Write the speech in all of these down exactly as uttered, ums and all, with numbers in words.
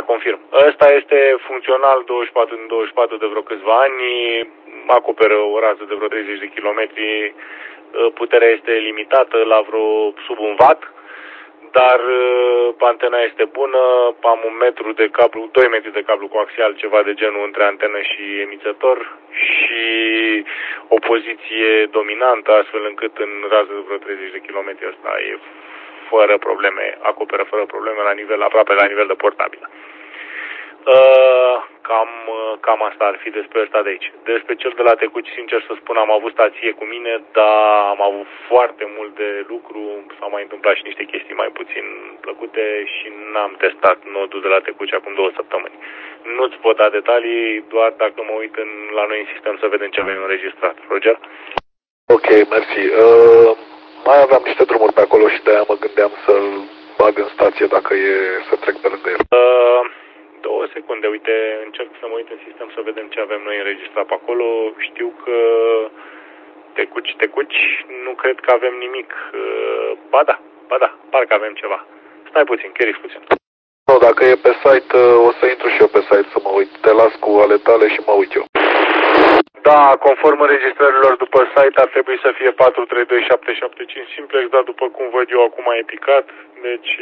Confirm. Ăsta este funcțional douăzeci și patru din douăzeci și patru de vreo câțiva ani, acoperă o rază de vreo treizeci de kilometri, puterea este limitată la vreo sub un watt, dar antena este bună, am un metru de cablu, doi metri de cablu coaxial, ceva de genul între antenă și emițător și o poziție dominantă, astfel încât în rază de vreo treizeci de kilometri ăsta e fără probleme, acoperă fără probleme la nivel, aproape la nivel de portabil. Uh, cam, cam asta ar fi despre ăsta de aici. Despre cel de la Tecuci, sincer să spun, am avut stație cu mine, dar am avut foarte mult de lucru, s-au mai întâmplat și niște chestii mai puțin plăcute și n-am testat nodul de la Tecuci acum două săptămâni. Nu-ți pot da detalii, doar dacă mă uit în, la noi în sistem să vedem ce avem înregistrat. Roger? Ok, mersi. Uh, mai aveam niște drumuri pe acolo și de-aia mă gândeam să-l bag în stație dacă e să trec pe lângă el. Uh, Două secunde, uite, încerc să mă uit în sistem să vedem ce avem noi înregistrat pe acolo. Știu că tecuci, tecuci, nu cred că avem nimic. Ba da, ba da, parcă avem ceva. Stai puțin, cheriți puțin. Nu, dacă e pe site, o să intru și eu pe site să mă uit. Te las cu ale tale și mă uit eu. Da, conform înregistrărilor după site ar trebui să fie patru trei doi șapte șapte cinci simplex, dar după cum văd eu acum e picat, deci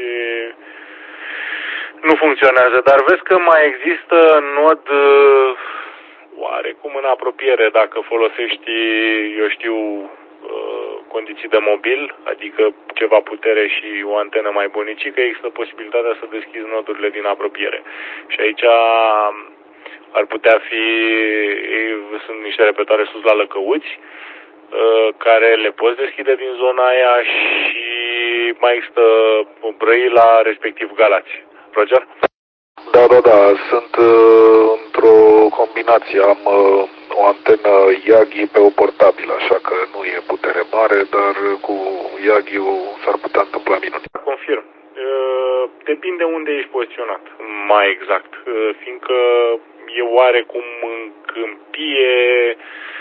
nu funcționează. Dar vezi că mai există nod oarecum în apropiere dacă folosești, eu știu, condiții de mobil, adică ceva putere și o antenă mai bunicică, există posibilitatea să deschizi nodurile din apropiere. Și aici ar putea fi, sunt niște repetoare sus la Lăcăuți, care le poți deschide din zona aia și mai există Brăila, respectiv Galați. Roger? Da, da, da, sunt uh, într-o combinație, am uh, o antenă Yagi pe o portabilă, așa că nu e putere mare, dar cu Yagi-ul s-ar putea întâmpla minuni. Confirm. Uh, depinde unde ești poziționat, mai exact, uh, fiindcă e oarecum în câmpie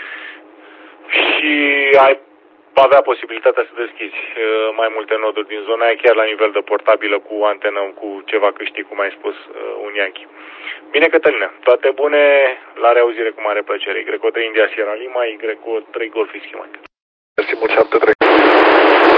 și ai avea posibilitatea să deschizi uh, mai multe noduri din zona aia, chiar la nivel de portabilă cu antenă, cu ceva câștig, cum ai spus, uh, un Yankee. Bine, Cătăline, toate bune, la reauzire cu mare plăcere. Y trei India Sierra Lima, Y trei Golf Whiskey Mike. Mersi mult, șapte trei.